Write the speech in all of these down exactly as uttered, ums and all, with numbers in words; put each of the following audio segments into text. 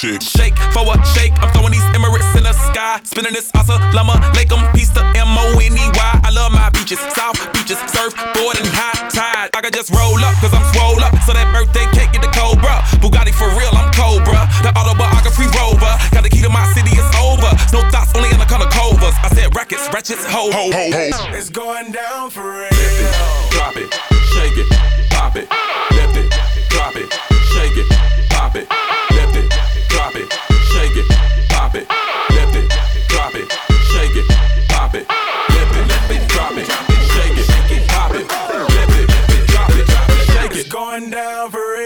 shake. Shake for a shake. I'm throwing these Emirates in the sky. Spinning this Assalamu alaikum. Peace to M O N E Y. I love my beaches, South beaches, surfboard and high tide. I can just roll up, cause I'm swole up. So that birthday cake get the Cobra. Bugatti for real, I'm Cobra. The autobiography rover. Got the key to my city, it's over. No thoughts, only in the color covers. I said rackets, ratchets, ho, ho, ho, ho. It's going down for real. Lift it, drop it, shake it, pop it. Lift it, drop it, shake it, pop it. Lift it, drop it, shake it, pop it. Lift it, drop it, shake it, pop it. Lift it, lift it, drop it, shake it, pop it. Lift it, drop it, shake it. It's going down for real.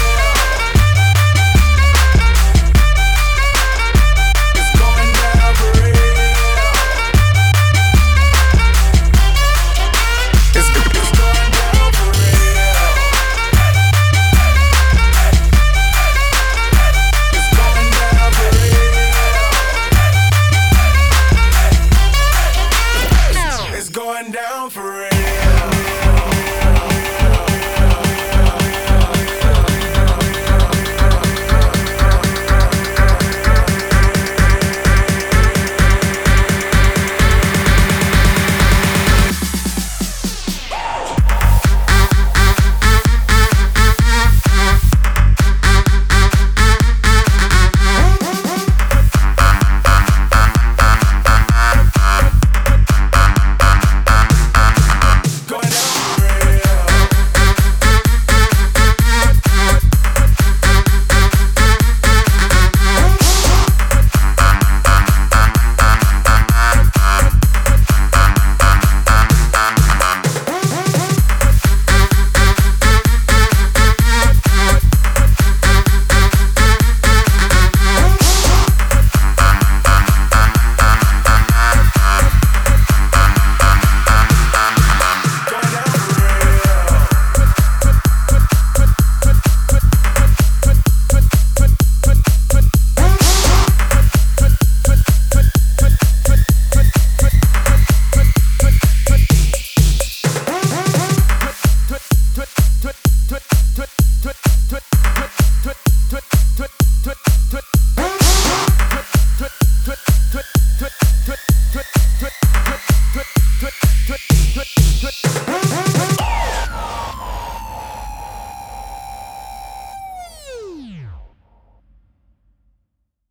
It's going down for real. It's, it's going down for real. It's going down for real. It's going down for real.